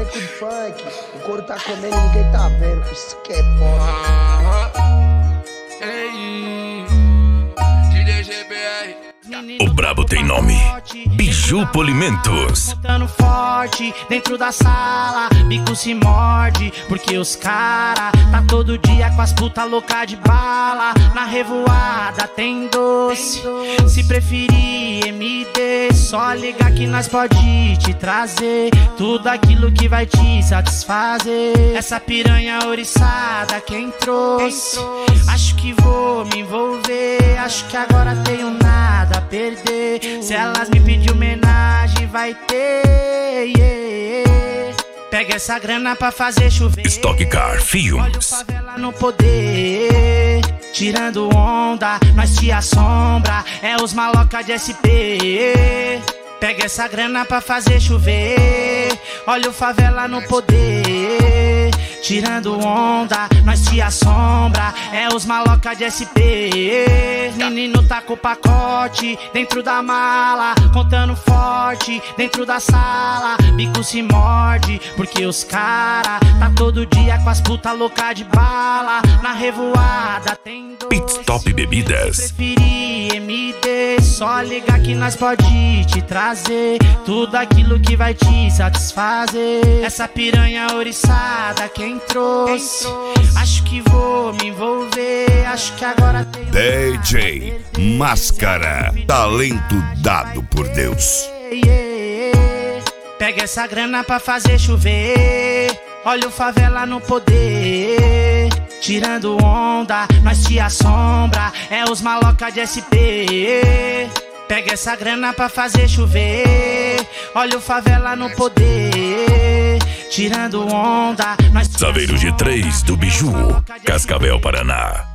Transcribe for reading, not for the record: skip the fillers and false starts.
elenco de funk, o couro tá comendo e ninguém tá vendo. Isso que é foda. O brabo tem nome, Biju Polimentos. Botando forte dentro da sala, bico se morde, porque os cara tá todo dia com as puta louca de bala. Na revoada tem doce, se preferir MD, só ligar que nós pode te trazer tudo aquilo que vai te satisfazer. Essa piranha ouriçada quem trouxe, acho que vou me envolver, acho que agora tenho nada a perder. Se elas me pedir homenagem vai ter, yeah. Pega essa grana pra fazer chover. Stock Car Filmes. Olha o favela no poder, tirando onda, nós te assombra, é os maloca de SP. Pega essa grana pra fazer chover. Olha o favela no poder, tirando onda, nós te assombra, é os maloca de SP. Menino tá com o pacote dentro da mala, contando forte dentro da sala, bico se morde, porque os cara tá todo dia com as puta louca de bala. Na revoada tem doce, Pit Stop Bebidas. preferir MD, só ligar que nós pode te trazer tudo aquilo que vai te satisfazer. Essa piranha ouriçada quem trouxe, acho que vou me envolver, acho que agora tenho DJ Máscara, talento dado por Deus. Pega essa grana pra fazer chover. Olha o favela no poder, tirando onda, nós te assombra, é os maloca de SP. Pega essa grana pra fazer chover. Olha o favela no poder, tirando onda, nós te Saveiros de 3 do Biju, Cascavel, Paraná.